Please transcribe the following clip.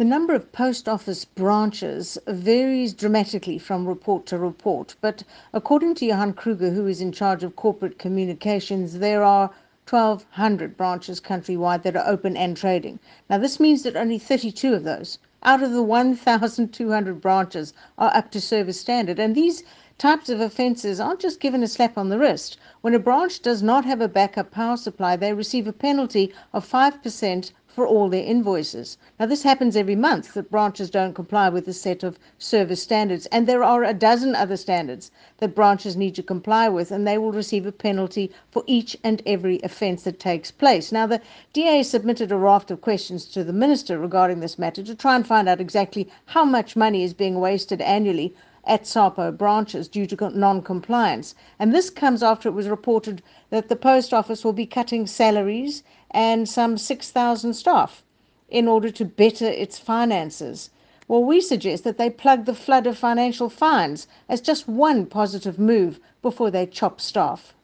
The number of post office branches varies dramatically from report to report, but according to Johan Kruger, who is in charge of corporate communications, there are 1,200 branches countrywide that are open and trading. Now, this means that only 32 of those out of the 1,200 branches are up to service standard, and these types of offences aren't just given a slap on the wrist. When a branch does not have a backup power supply, they receive a penalty of 5% for all their invoices. Now, this happens every month that branches don't comply with a set of service standards, and there are a dozen other standards that branches need to comply with, and they will receive a penalty for each and every offence that takes place. Now, the DA submitted a raft of questions to the Minister regarding this matter to try and find out exactly how much money is being wasted annually at SAPO branches due to non-compliance. And this comes after it was reported that the post office will be cutting salaries and some 6,000 staff in order to better its finances. Well, we suggest that they plug the flood of financial fines as just one positive move before they chop staff.